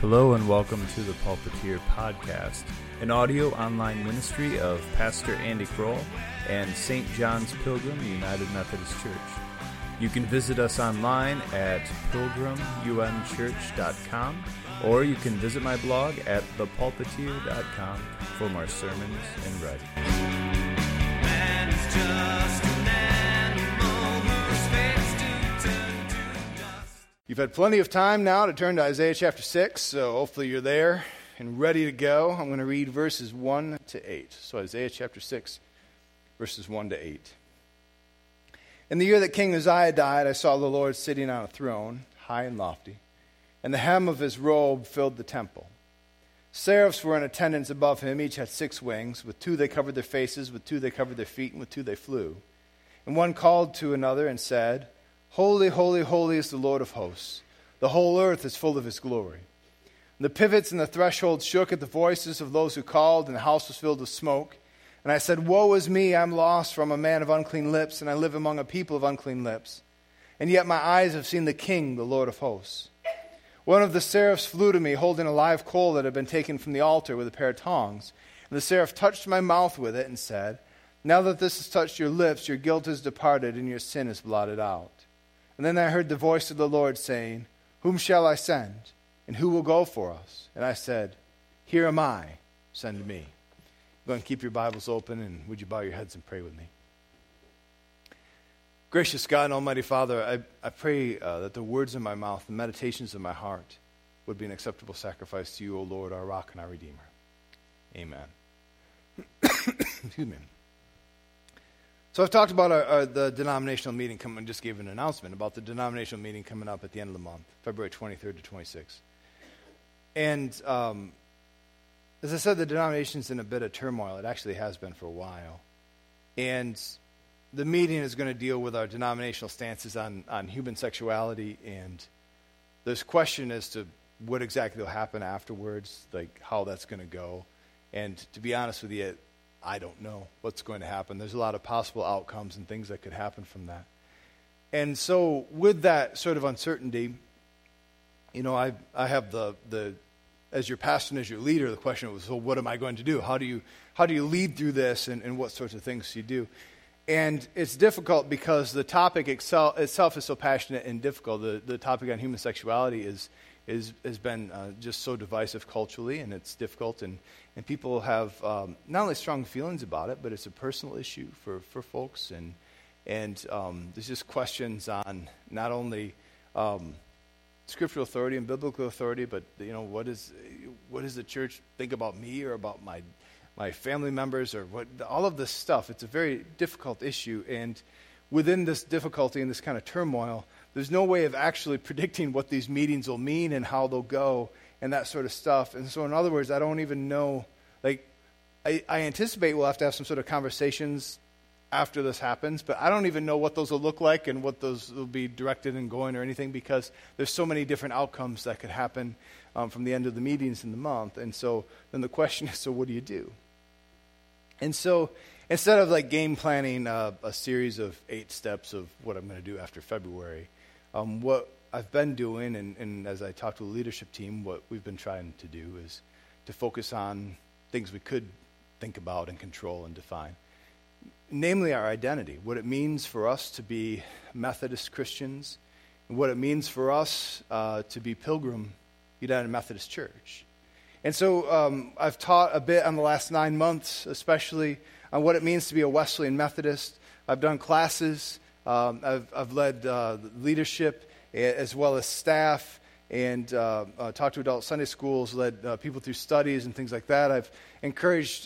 Hello and welcome to the Pulpiteer Podcast, an audio online ministry of Pastor Andy Kroll and St. John's Pilgrim United Methodist Church. You can visit us online at pilgrimunchurch.com, or you can visit my blog at thepulpiteer.com for more sermons and writing. Man is just an animal who expects to turn to dust. You've had plenty of time now to turn to Isaiah chapter 6, so hopefully you're there and ready to go. I'm going to read verses 1 to 8. So Isaiah chapter 6, verses 1 to 8. In the year that King Uzziah died, I saw the Lord sitting on a throne, high and lofty, and the hem of his robe filled the temple. Seraphs were in attendance above him. Each had 6 wings. With 2 they covered their faces, with 2 they covered their feet, and with 2 they flew. And one called to another and said, Holy, holy, holy is the Lord of hosts. The whole earth is full of his glory. And the pivots and the threshold shook at the voices of those who called, and the house was filled with smoke. And I said, Woe is me, I'm lost, for I'm a man of unclean lips, and I live among a people of unclean lips. And yet my eyes have seen the King, the Lord of hosts. One of the seraphs flew to me, holding a live coal that had been taken from the altar with a pair of tongs. And the seraph touched my mouth with it and said, Now that this has touched your lips, your guilt is departed, and your sin is blotted out. And then I heard the voice of the Lord saying, Whom shall I send? And who will go for us? And I said, Here am I, send me. Go and keep your Bibles open, and would you bow your heads and pray with me? Gracious God and Almighty Father, I pray that the words of my mouth, the meditations of my heart, would be an acceptable sacrifice to you, O Lord, our rock and our Redeemer. Amen. Excuse me. So I've talked about the denominational meeting coming, just gave an announcement about the denominational meeting coming up at the end of the month, February 23rd to 26th. And as I said, the denomination's in a bit of turmoil. It actually has been for a while. And the meeting is going to deal with our denominational stances on human sexuality, and there's question as to what exactly will happen afterwards, like how that's going to go. And to be honest with you, I don't know what's going to happen. There's a lot of possible outcomes and things that could happen from that. And so with that sort of uncertainty, you know, I have the as your pastor and as your leader, the question was, so what am I going to do? How do you lead through this, and what sorts of things do you do? And it's difficult because the topic itself is so passionate and difficult. The topic on human sexuality has been just so divisive culturally, and it's difficult, and people have not only strong feelings about it, but it's a personal issue for folks, and there's just questions on not only scriptural authority and biblical authority, but you know, what does the church think about me or about my family members, or what, all of this stuff. It's a very difficult issue, and within this difficulty and this kind of turmoil, there's no way of actually predicting what these meetings will mean and how they'll go and that sort of stuff. And so in other words, I don't even know, like, I anticipate we'll have to have some sort of conversations after this happens, but I don't even know what those will look like and what those will be directed and going or anything, because there's so many different outcomes that could happen from the end of the meetings in the month. And so then the question is, so what do you do? And so instead of like game planning a series of 8 steps of what I'm going to do after February, what I've been doing, and as I talk to the leadership team, what we've been trying to do is to focus on things we could think about and control and define. Namely, our identity, what it means for us to be Methodist Christians, and what it means for us to be Pilgrim United Methodist Church. And so I've taught a bit on the last 9 months, especially on what it means to be a Wesleyan Methodist. I've done classes, I've led leadership as well as staff, and talked to adult Sunday schools, led people through studies and things like that. I've encouraged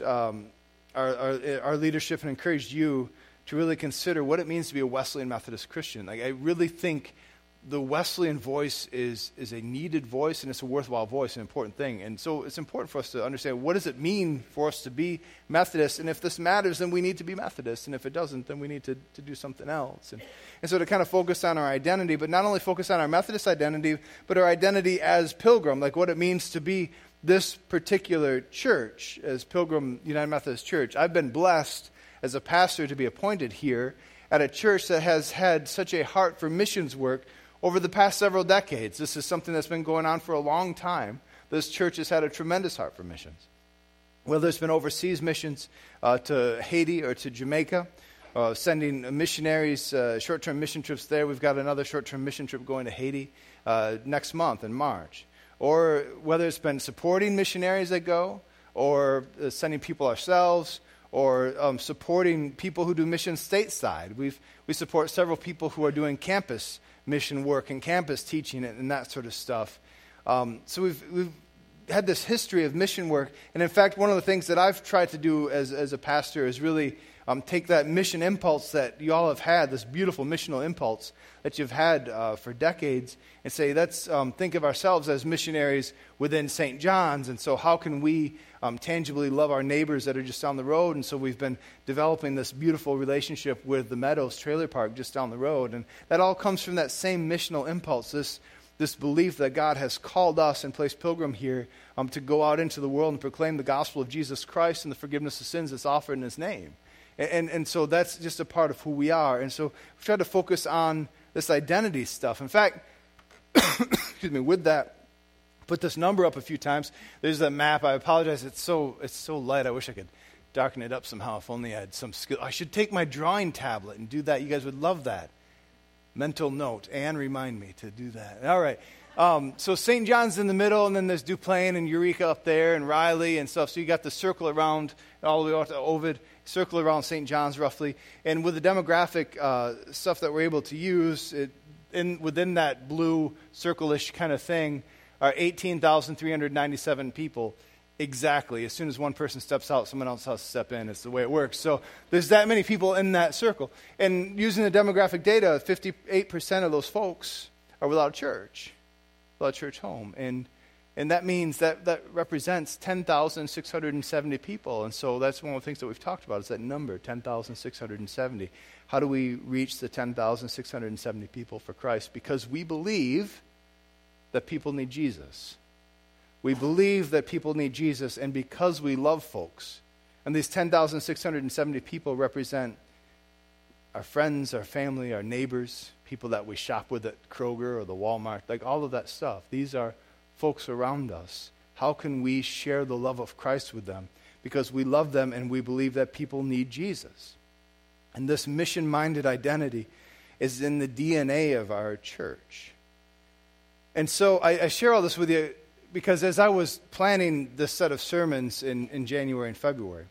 our leadership and encouraged you to really consider what it means to be a Wesleyan Methodist Christian. Like, I really think the Wesleyan voice is a needed voice, and it's a worthwhile voice, an important thing. And so it's important for us to understand, what does it mean for us to be Methodist? And if this matters, then we need to be Methodist. And if it doesn't, then we need to do something else. And so to kind of focus on our identity, but not only focus on our Methodist identity, but our identity as Pilgrim, like what it means to be this particular church as Pilgrim United Methodist Church. I've been blessed as a pastor to be appointed here at a church that has had such a heart for missions work over the past several decades. This is something that's been going on for a long time. this church has had a tremendous heart for missions. Whether it's been overseas missions to Haiti or to Jamaica, sending missionaries, short-term mission trips there. We've got another short-term mission trip going to Haiti next month in March. Or whether it's been supporting missionaries that go, or sending people ourselves, or supporting people who do missions stateside. We support several people who are doing campus mission work and campus teaching and that sort of stuff. So we've had this history of mission work. And in fact, one of the things that I've tried to do as a pastor is really take that mission impulse that you all have had, this beautiful missional impulse that you've had for decades, and say, let's think of ourselves as missionaries within St. John's. And so how can we tangibly love our neighbors that are just down the road? And so we've been developing this beautiful relationship with the Meadows Trailer Park just down the road. And that all comes from that same missional impulse, this belief that God has called us and placed Pilgrim here to go out into the world and proclaim the gospel of Jesus Christ and the forgiveness of sins that's offered in His name. And so that's just a part of who we are. And so we try to focus on this identity stuff. In fact, excuse me, with that, put this number up a few times. There's that map. I apologize. It's so light. I wish I could darken it up somehow. If only I had some skill. I should take my drawing tablet and do that. You guys would love that. Mental note. And remind me to do that. All right. So St. John's in the middle, and then there's Duplain and Eureka up there, and Riley and stuff. So you got the circle around all the way out to Ovid, circle around St. John's roughly. And with the demographic stuff that we're able to use, within that blue circle-ish kind of thing are 18,397 people exactly. As soon as one person steps out, someone else has to step in. It's the way it works. So there's that many people in that circle. And using the demographic data, 58% of those folks are without a church home. And that means that represents 10,670 people. And so that's one of the things that we've talked about is that number, 10,670. How do we reach the 10,670 people for Christ? Because we believe that people need Jesus. We believe that people need Jesus, and because we love folks. And these 10,670 people represent our friends, our family, our neighbors, people that we shop with at Kroger or the Walmart, like all of that stuff. These are folks around us. How can we share the love of Christ with them? Because we love them and we believe that people need Jesus. And this mission-minded identity is in the DNA of our church. And so I share all this with you because as I was planning this set of sermons in January and February,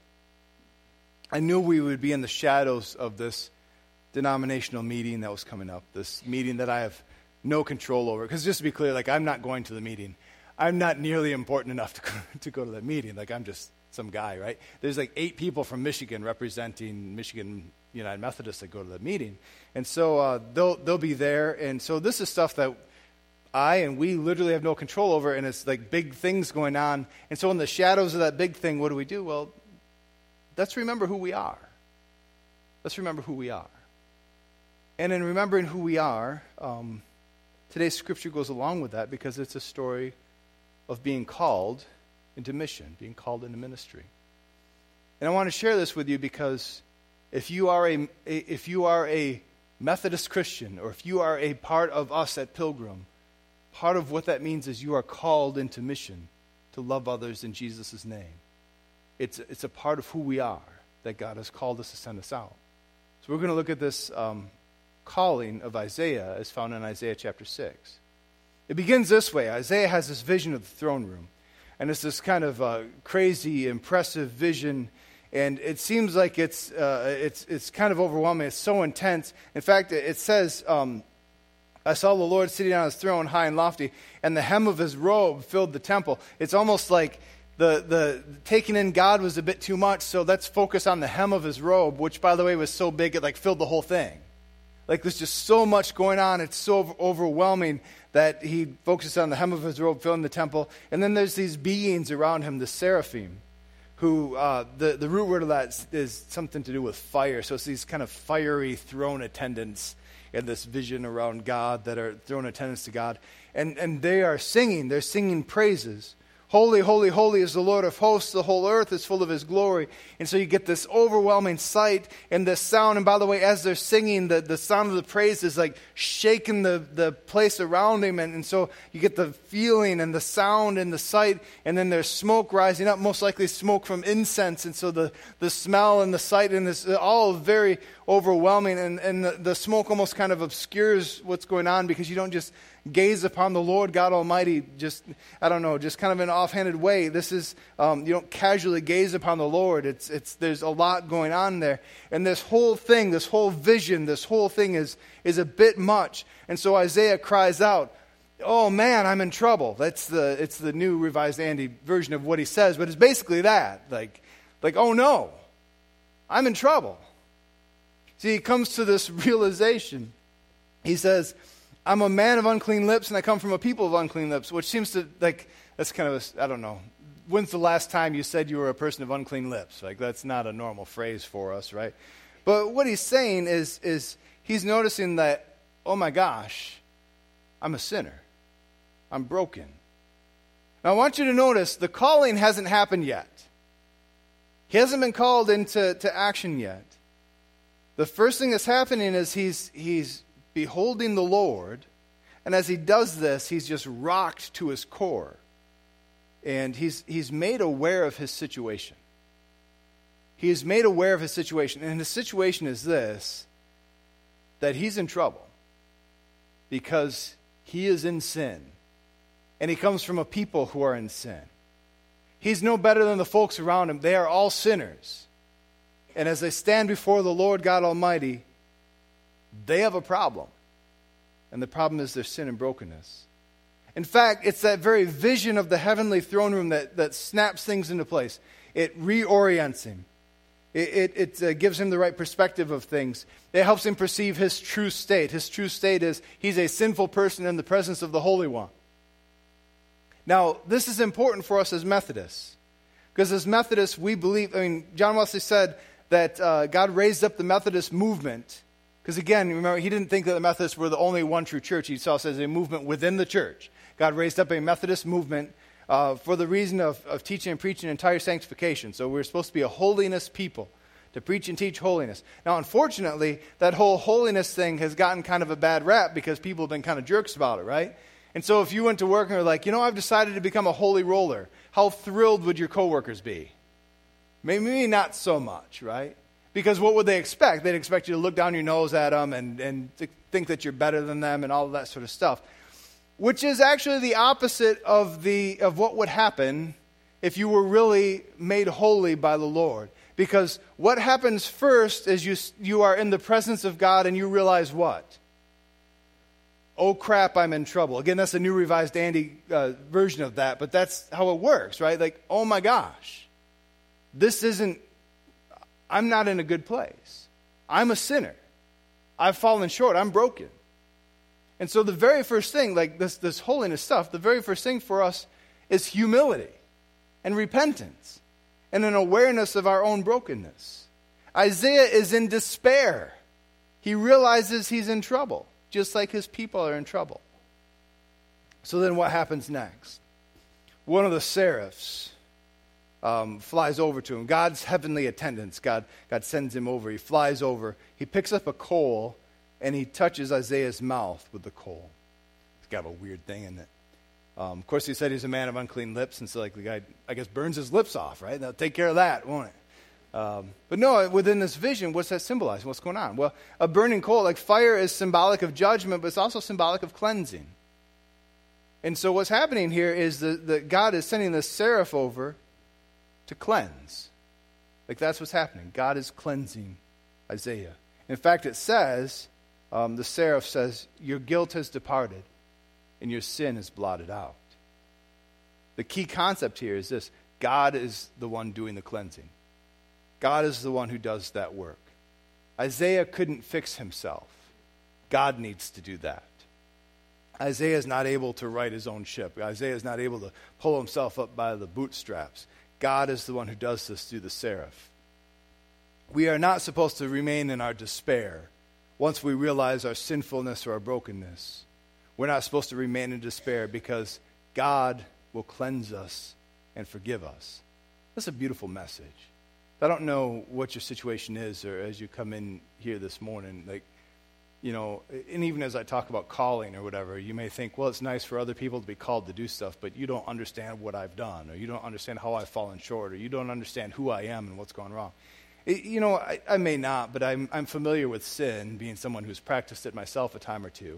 I knew we would be in the shadows of this denominational meeting that was coming up, this meeting that I have no control over. Because just to be clear, like, I'm not going to the meeting. I'm not nearly important enough to go to that meeting. Like, I'm just some guy, right? There's like 8 people from Michigan representing Michigan United Methodists that go to that meeting. And so they'll be there. And so this is stuff that we literally have no control over, and it's like big things going on. And so in the shadows of that big thing, what do? Well, let's remember who we are. Let's remember who we are. And in remembering who we are, today's scripture goes along with that because it's a story of being called into mission, being called into ministry. And I want to share this with you because if you are a Methodist Christian, or if you are a part of us at Pilgrim, part of what that means is you are called into mission to love others in Jesus' name. It's a part of who we are, that God has called us to send us out. So we're going to look at this calling of Isaiah as found in Isaiah chapter 6. It begins this way. Isaiah has this vision of the throne room. And it's this kind of crazy, impressive vision. And it seems like it's kind of overwhelming. It's so intense. In fact, it says, I saw the Lord sitting on His throne, high and lofty, and the hem of His robe filled the temple. It's almost like the taking in God was a bit too much, so let's focus on the hem of His robe, which, by the way, was so big it like filled the whole thing. Like there's just so much going on. It's so overwhelming that He focuses on the hem of His robe filling the temple. And then there's these beings around Him, the seraphim, who the root word of that is something to do with fire. So it's these kind of fiery throne attendants in this vision around God that are throne attendants to God. And they are singing. They're singing praises. Holy, holy, holy is the Lord of hosts. The whole earth is full of his glory. And so you get this overwhelming sight and this sound. And by the way, as they're singing, the sound of the praise is like shaking the place around him. And so you get the feeling and the sound and the sight. And then there's smoke rising up, most likely smoke from incense. And so the smell and the sight and this all very overwhelming. And the smoke almost kind of obscures what's going on, because you don't just gaze upon the Lord God Almighty just kind of in an offhanded way. This is, you don't casually gaze upon the Lord. There's a lot going on there. And this whole thing, this whole vision, this whole thing is a bit much. And so Isaiah cries out, oh man, I'm in trouble. It's the New Revised Andy version of what he says, but it's basically that. Like, oh no, I'm in trouble. See, he comes to this realization. He says, I'm a man of unclean lips, and I come from a people of unclean lips, which seems to, that's kind of I don't know. When's the last time you said you were a person of unclean lips? That's not a normal phrase for us, right? But what he's saying is he's noticing that, oh my gosh, I'm a sinner. I'm broken. Now I want you to notice the calling hasn't happened yet. He hasn't been called into action yet. The first thing that's happening is he's beholding the Lord, and as he does this, he's just rocked to his core. And he's made aware of his situation. He is made aware of his situation. And his situation is this, that he's in trouble because he is in sin. And he comes from a people who are in sin. He's no better than the folks around him. They are all sinners. And as they stand before the Lord God Almighty, they have a problem. And the problem is their sin and brokenness. In fact, it's that very vision of the heavenly throne room that snaps things into place. It reorients him. It gives him the right perspective of things. It helps him perceive his true state. His true state is he's a sinful person in the presence of the Holy One. Now, this is important for us as Methodists. Because as Methodists, we believe, John Wesley said that God raised up the Methodist movement. Because again, remember, he didn't think that the Methodists were the only one true church. He saw it as a movement within the church. God raised up a Methodist movement for the reason of teaching and preaching entire sanctification. So we're supposed to be a holiness people, to preach and teach holiness. Now, unfortunately, that whole holiness thing has gotten kind of a bad rap because people have been kind of jerks about it, right? And so if you went to work and were like, I've decided to become a holy roller, how thrilled would your coworkers be? Maybe not so much, right? Because what would they expect? They'd expect you to look down your nose at them and to think that you're better than them and all of that sort of stuff. Which is actually the opposite of what would happen if you were really made holy by the Lord. Because what happens first is you are in the presence of God and you realize what? Oh crap, I'm in trouble. Again, that's a New Revised Andy version of that, but that's how it works, right? Like, oh my gosh, I'm not in a good place. I'm a sinner. I've fallen short. I'm broken. And so the very first thing, like this holiness stuff, the very first thing for us is humility and repentance and an awareness of our own brokenness. Isaiah is in despair. He realizes he's in trouble, just like his people are in trouble. So then what happens next? One of the seraphs flies over to him. God's heavenly attendants. God sends him over. He flies over. He picks up a coal, and he touches Isaiah's mouth with the coal. It's got a weird thing in it. Of course, he said he's a man of unclean lips, and so the guy, I guess, burns his lips off, right? That'll take care of that, won't it? But no, within this vision, what's that symbolizing? What's going on? Well, a burning coal, like fire, is symbolic of judgment, but it's also symbolic of cleansing. And so what's happening here is that God is sending this seraph over to cleanse. Like that's what's happening. God is cleansing Isaiah. In fact, it says, the seraph says, your guilt has departed and your sin is blotted out. The key concept here is this: God is the one doing the cleansing. God is the one who does that work. Isaiah couldn't fix himself. God needs to do that. Isaiah is not able to right his own ship. Isaiah is not able to pull himself up by the bootstraps. God is the one who does this through the seraph. We are not supposed to remain in our despair once we realize our sinfulness or our brokenness. We're not supposed to remain in despair because God will cleanse us and forgive us. That's a beautiful message. I don't know what your situation is, or as you come in here this morning, and even as I talk about calling or whatever, you may think, well, it's nice for other people to be called to do stuff, but you don't understand what I've done, or you don't understand how I've fallen short, or you don't understand who I am and what's gone wrong. I may not, but I'm familiar with sin, being someone who's practiced it myself a time or two.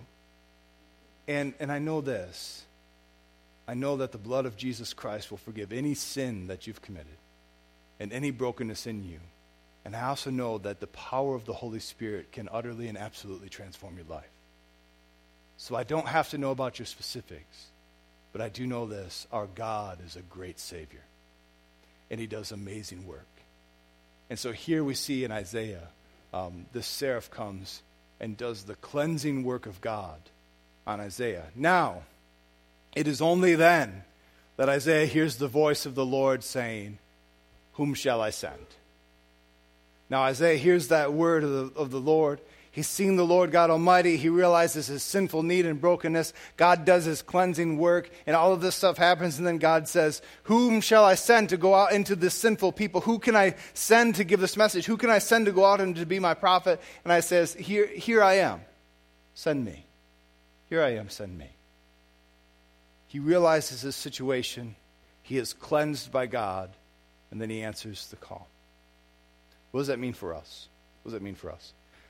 And I know this. I know that the blood of Jesus Christ will forgive any sin that you've committed and any brokenness in you. And I also know that the power of the Holy Spirit can utterly and absolutely transform your life. So I don't have to know about your specifics, but I do know this. Our God is a great Savior, and He does amazing work. And so here we see in Isaiah, this seraph comes and does the cleansing work of God on Isaiah. Now, it is only then that Isaiah hears the voice of the Lord saying, "Whom shall I send?" Now Isaiah hears that word of the Lord. He's seen the Lord God Almighty. He realizes his sinful need and brokenness. God does his cleansing work, and all of this stuff happens, and then God says, "Whom shall I send to go out into this sinful people? Who can I send to give this message? Who can I send to go out and to be my prophet?" And I says, Here I am. Send me. Here I am, send me. He realizes his situation. He is cleansed by God, and then he answers the call. What does that mean for us? What does that mean for us?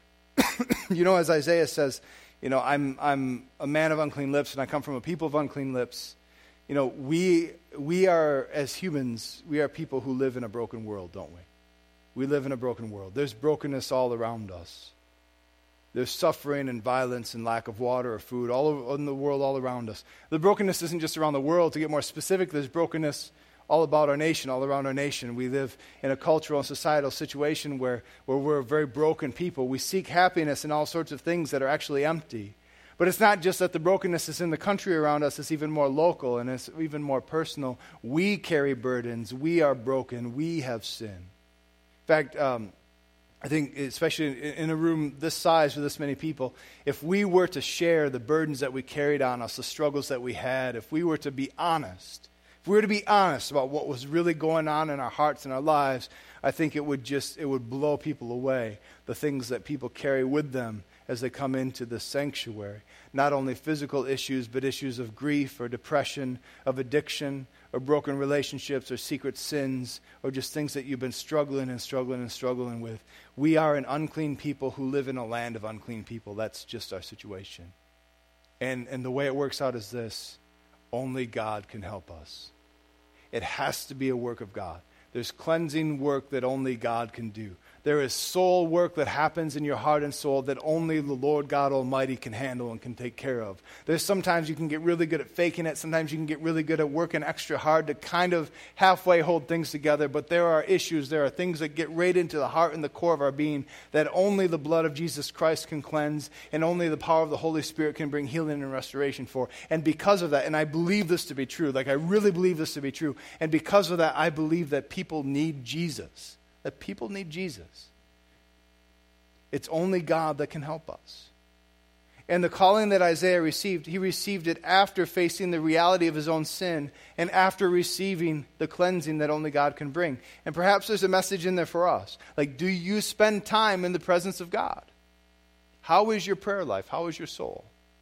As Isaiah says, I'm a man of unclean lips, and I come from a people of unclean lips. We are, as humans, we are people who live in a broken world, don't we? We live in a broken world. There's brokenness all around us. There's suffering and violence and lack of water or food all over in the world, all around us. The brokenness isn't just around the world. To get more specific, there's brokenness all about our nation, all around our nation. We live in a cultural and societal situation where we're a very broken people. We seek happiness in all sorts of things that are actually empty. But it's not just that the brokenness is in the country around us. It's even more local, and it's even more personal. We carry burdens. We are broken. We have sin. In fact, I think especially in a room this size with this many people, if we were to share the burdens that we carried on us, the struggles that we had, if we were to be honest about what was really going on in our hearts and our lives, I think it would blow people away, the things that people carry with them as they come into the sanctuary. Not only physical issues, but issues of grief or depression, of addiction, or broken relationships, or secret sins, or just things that you've been struggling with. We are an unclean people who live in a land of unclean people. That's just our situation. And the way it works out is this: only God can help us. It has to be a work of God. There's cleansing work that only God can do. There is soul work that happens in your heart and soul that only the Lord God Almighty can handle and can take care of. There's sometimes you can get really good at faking it. Sometimes you can get really good at working extra hard to kind of halfway hold things together. But there are issues, there are things that get right into the heart and the core of our being that only the blood of Jesus Christ can cleanse, and only the power of the Holy Spirit can bring healing and restoration for. And because of that, and I believe this to be true, I really believe this to be true, and because of that, I believe that people need Jesus. That people need Jesus. It's only God that can help us. And the calling that Isaiah received, he received it after facing the reality of his own sin and after receiving the cleansing that only God can bring. And perhaps there's a message in there for us. Do you spend time in the presence of God? How is your prayer life? How is your soul?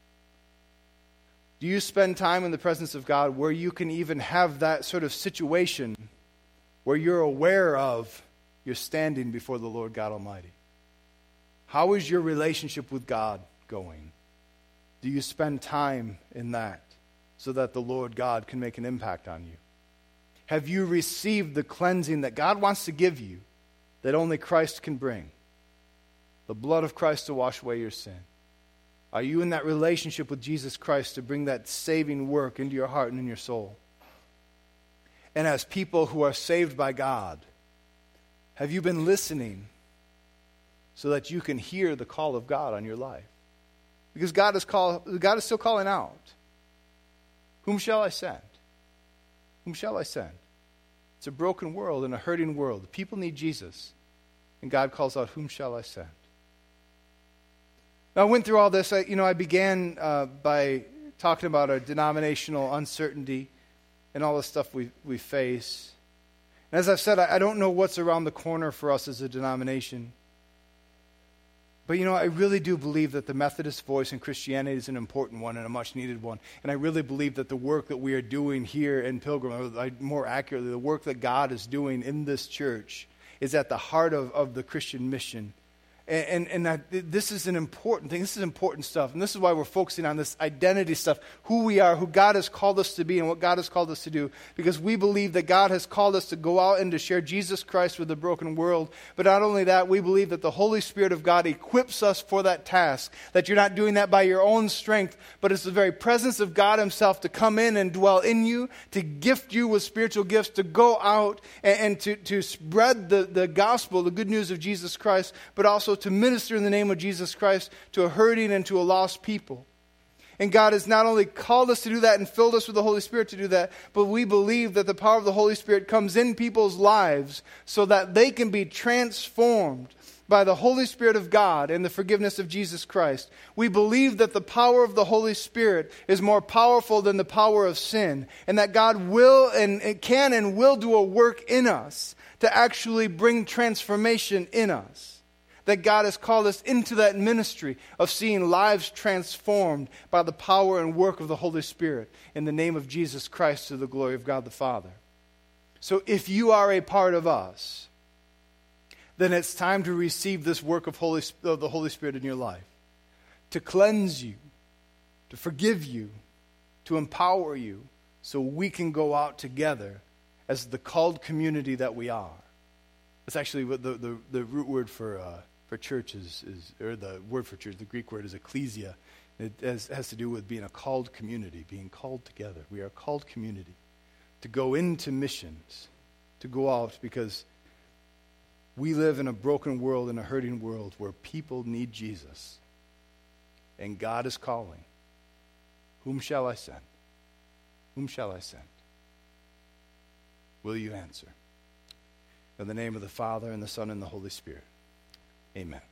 Do you spend time in the presence of God where you can even have that sort of situation where you're aware of you're standing before the Lord God Almighty? How is your relationship with God going? Do you spend time in that so that the Lord God can make an impact on you? Have you received the cleansing that God wants to give you that only Christ can bring? The blood of Christ to wash away your sin. Are you in that relationship with Jesus Christ to bring that saving work into your heart and in your soul? And as people who are saved by God, have you been listening so that you can hear the call of God on your life? Because God is still calling out. Whom shall I send? Whom shall I send? It's a broken world and a hurting world. People need Jesus. And God calls out, whom shall I send? Now, I went through all this. I began by talking about our denominational uncertainty. and all the stuff we face. And as I've said, I don't know what's around the corner for us as a denomination. But I really do believe that the Methodist voice in Christianity is an important one and a much needed one. And I really believe that the work that we are doing here in Pilgrim, or more accurately, the work that God is doing in this church, is at the heart of the Christian mission. And this is an important thing. This is important stuff. And this is why we're focusing on this identity stuff, who we are, who God has called us to be, and what God has called us to do. Because we believe that God has called us to go out and to share Jesus Christ with the broken world. But not only that, we believe that the Holy Spirit of God equips us for that task. That you're not doing that by your own strength, but it's the very presence of God himself to come in and dwell in you, to gift you with spiritual gifts, to go out and to spread the gospel, the good news of Jesus Christ, but also to minister in the name of Jesus Christ to a hurting and to a lost people. And God has not only called us to do that and filled us with the Holy Spirit to do that, but we believe that the power of the Holy Spirit comes in people's lives so that they can be transformed by the Holy Spirit of God and the forgiveness of Jesus Christ. We believe that the power of the Holy Spirit is more powerful than the power of sin, and that God will and can and will do a work in us to actually bring transformation in us. That God has called us into that ministry of seeing lives transformed by the power and work of the Holy Spirit in the name of Jesus Christ to the glory of God the Father. So if you are a part of us, then it's time to receive this work of the Holy Spirit in your life. To cleanse you, to forgive you, to empower you, so we can go out together as the called community that we are. That's actually what the root word for church is, or the word for church, the Greek word is ecclesia. It has to do with being a called community, being called together. We are a called community to go into missions, to go out, because we live in a broken world, in a hurting world where people need Jesus. And God is calling. Whom shall I send? Whom shall I send? Will you answer? In the name of the Father, and the Son, and the Holy Spirit. Amen.